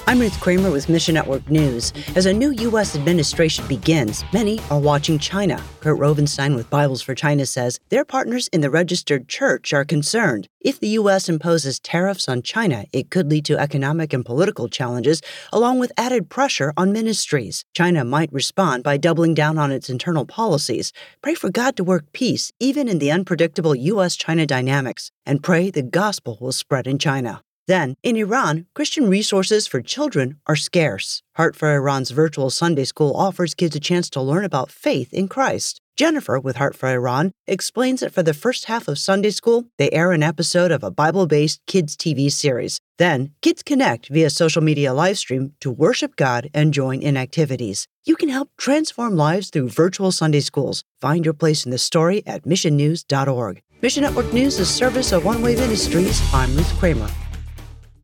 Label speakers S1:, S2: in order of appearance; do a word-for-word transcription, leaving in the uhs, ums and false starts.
S1: I'm Ruth Kramer with Mission Network News. As a new U S administration begins, many are watching China. Kurt Rovenstein with Bibles for China says their partners in the registered church are concerned. If the U S imposes tariffs on China, it could lead to economic and political challenges, along with added pressure on ministries. China might respond by doubling down on its internal policies. Pray for God to work peace, even in the unpredictable U S China dynamics, and pray the gospel will spread in China. Then, in Iran, Christian resources for children are scarce. Heart for Iran's virtual Sunday school offers kids a chance to learn about faith in Christ. Jennifer, with Heart for Iran, explains that for the first half of Sunday school, they air an episode of a Bible-based kids' T V series. Then, kids connect via social media livestream to worship God and join in activities. You can help transform lives through virtual Sunday schools. Find your place in the story at mission news dot org. Mission Network News is service of One Way Ministries. I'm Ruth Kramer.